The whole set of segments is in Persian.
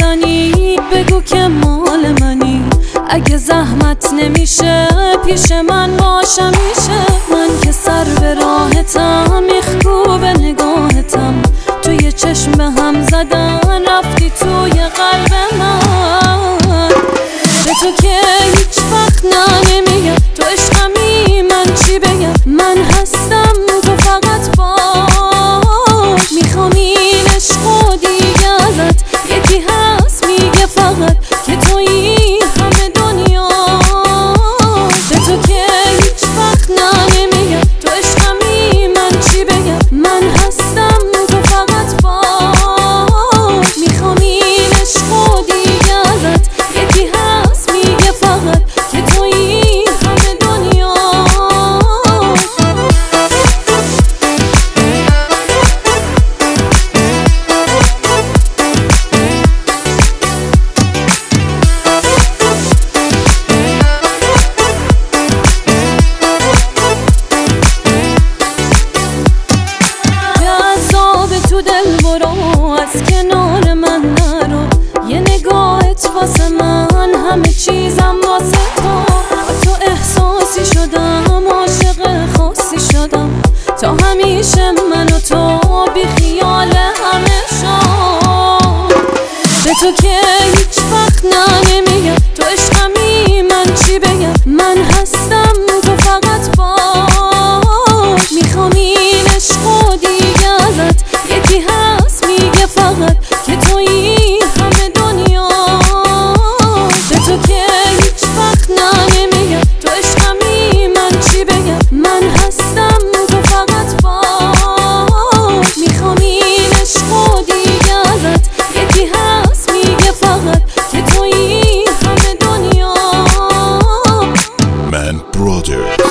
میزنی بگو که مال منی. اگه زحمت نمیشه پیش من باش همیشه. من که سر به راهتم میخکوبه نگاهتم. توی چشم به هم زدن رفتی توی قلب من. به تو که هیچ وقت نمیگم تو عشقمی من چی بگم. من هستم تو فقط باش. میخوام این عشق و دیگه ازت یکی هست میگه فقط که تویی همه دنیا. به تو که هیچ وقت نمیگم تو عشقمی من چی بگم. من هستم تو فقط باش. میخوام این عشق و دیگه ازت یکی هست میگه فقط که تویی همه دنیا. تو دل برو از کنار من نرو. یه نگاهت واسه من همه چیزم واسه تو. با تو احساسی شدم عاشق خاصی شدم. تا همیشه من و تو بی خیال همه شد. به تو که هیچ وقت نمیگم تو عشقمی من چی بگم. من هستم تو فقط باش. میخوام این عشق و دیگه ازت یکی هست میگه فقط که تویی همه دنیا. به تو که هیچ وقت نمیگم تو عشقمی من چی بگم. من هستم تو فقط باش. میخوام این عشق و دیگه ازت یکی هست میگه فقط که تویی همه دنیا. من برادرز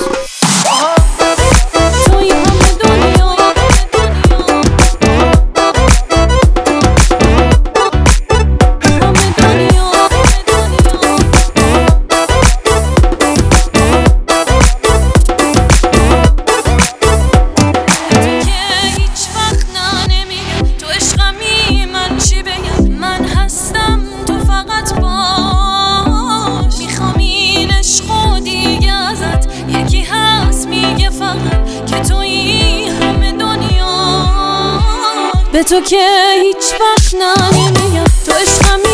به تو که هیچ وقت نمیگم تو عشقمی